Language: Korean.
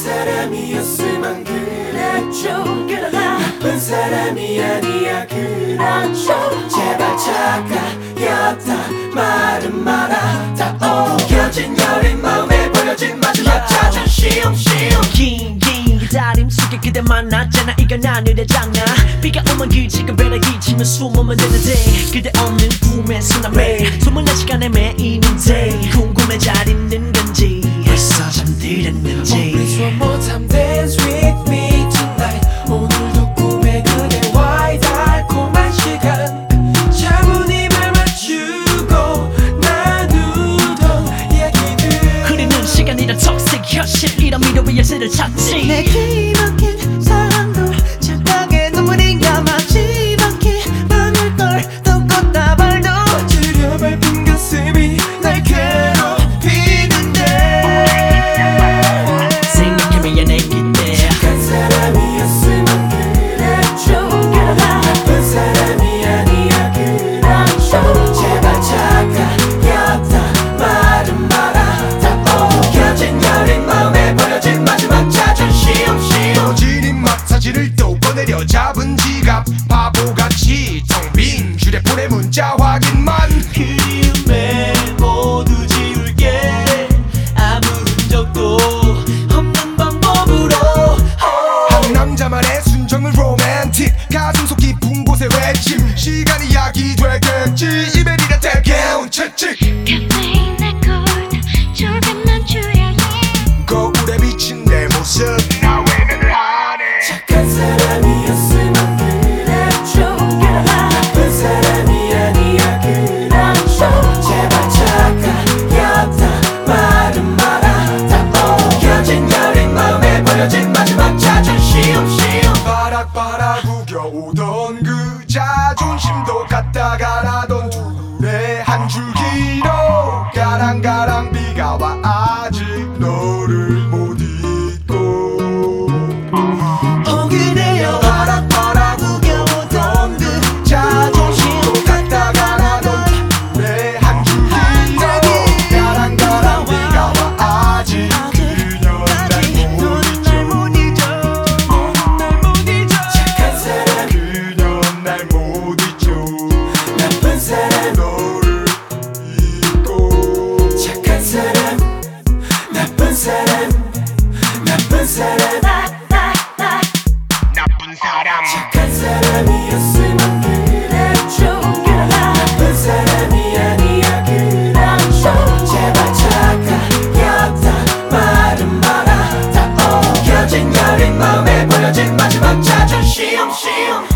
사람이었으면 그랬죠. 나쁜 사람이 아니야 그렇죠. 제발 착각이었다 말은 마라. 다 옮겨진 여린 마음에 버려진 마지막 자존심. 긴 기다림 속에 그대 만났잖아. 이건 하늘의 장난. 비가 오면 그지가 배라기 치면 숨으면 되는데 그대 없는 꿈에서 난 매일 소문난 시간에 매이는데 궁금해 잘 있는 건지 벌써 잠들었는지. Please one more time dance with me tonight. 오늘도 꿈에 그대와의 달콤한 시간 차분히 말 맞추고 나누던 이야기들. 흐르는 시간이란 toxic 현실 이런 미래의 열쇠를 찾지. 내 기막힌 사랑도 착각의 눈물이 감아지 않게 밤을 떨던 꽃다발도 들여 밟힌 가슴이 날 괴롭히는데 생각해 미안해 그대. 착한 사람이었으면 그랬죠. 나쁜 사람이 아니야 그렇죠. 제발 착각이었다 말은 마라. 다 옮겨진 여린 마음에 버려진 마지막 자존심. 떠진 입맛 사진을 또 꺼내려 잡은 지갑 바보같이 텅 빈 휴대폰의 문자 확인만. 그림에 모두 지울게 아무 흔적도 없는 방법으로. 한 남자만의 순정은 로맨틱 가슴속 깊은 곳에 외침 시간이 약이 되겠지. 이별이라 대개운 채찍 가만히 내걸 조금만 줘야 해. 거울에 비친 내 모습 나 외면을 하네. 착한 사람이었으면 그랬죠. 나쁜 사람이 아니야 그렇죠. 제발 착각이었다 말은 마라. 다 옮겨진 여린 마음에 버려진 마지막 자존심. 바락바락 우겨오던 그 자존심도 갖다가 놔던 둘의 한 줄기로 가랑가랑 비가 와 아직 너를 못 잊고. 그대여 바락바락 우겨오던 그 자존심도 갖다가 놔던 둘의 한 줄기로 가랑가랑 비가 와 아직 그녀 날 못 잊어. 착한 사람 그녀 날 못 잊죠. 나쁜 사람 너를 잊고. 착한 사람 나쁜 사람 나쁜 사람 나쁜 사람 착한 사람이었으면 그랬죠. 나쁜 사람이 아니야 그렇죠. 제발 착각이었다 말은 마라. 다 옮겨진 여린 마음에 버려진 마지막 자존심.